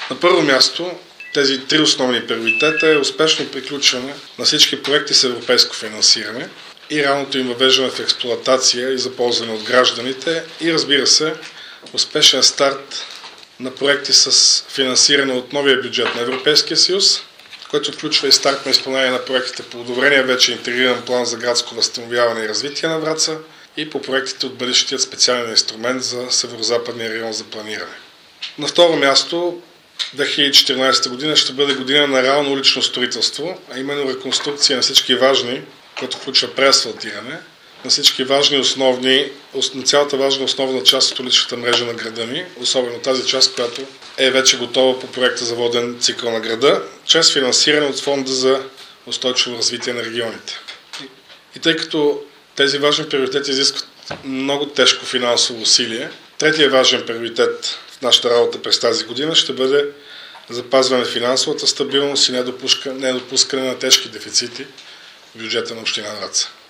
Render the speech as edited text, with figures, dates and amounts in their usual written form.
На първо място, тези три основни приоритета е успешно приключване на всички проекти с европейско финансиране и ранното им въвеждане в експлоатация и за ползване от гражданите и, разбира се, успешен старт на проекти с финансиране от новия бюджет на Европейския съюз, който включва и старт на изпълнение на проектите по одобрения вече интегриран план за градско възстановяване и развитие на Враца и по проектите от бъдещият специален инструмент за Северозападния район за планиране. На второ място, 2014 година ще бъде година на реално улично строителство, а именно реконструкция на всички важни, което включва преасфалтиране, на всички важни на цялата важна основна част от уличната мрежа на града ни, особено тази част, която е вече готова по проекта за воден цикъл на града, чрез финансиране от Фонда за устойчиво развитие на регионите. И тъй като тези важни приоритети изискват много тежко финансово усилие, третия важен приоритет в нашата работа през тази година ще бъде запазване на финансовата стабилност и недопускане на тежки дефицити в бюджета на община Враца.